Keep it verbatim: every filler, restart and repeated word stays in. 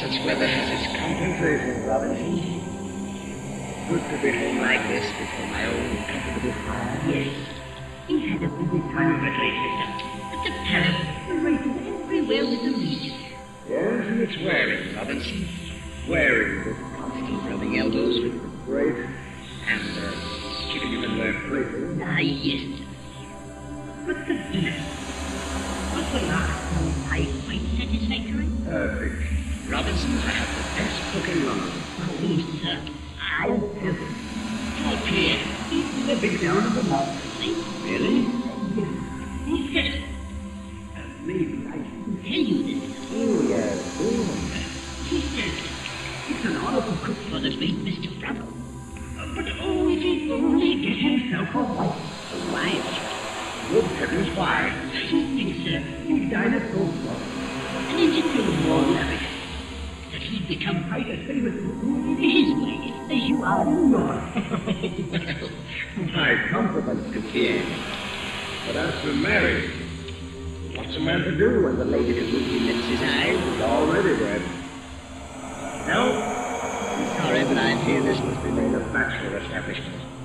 Such weather has its compensations, Robinson. Good to be home like this before my own comfortable fire. Yes. We had a busy time of it lately, sir. But the palace is rated everywhere with the region. Yes, and it's wearing, Robinson. Wearing this constant rubbing elbows with the great and uh, keeping them in their places. Ah, yes, sir. But the dinner. Was the last one night quite satisfactory? Perfect. Robinson, I have the best cook in London. Oh, sir. I'll tell you. Oh, clear. He's the big down of the mountain. Really? Yes. Who said it? And maybe I Who tell you this? Oh, yes. Oh. He said it's an honor to cook for the great Mister Bravo. Uh, but oh, if he'd only get himself a wife. A wife? Good heavens, why? I don't think, sir, he'd dine at Goldwater. And it's a little more lavish. That he'd become quite as famous his way as you are yours. My compliments to Pierre. But as for marriage, what's a man to do when the lady to whom he lifts his eyes is already wed? No? I'm sorry, but I fear this must remain a bachelor establishment.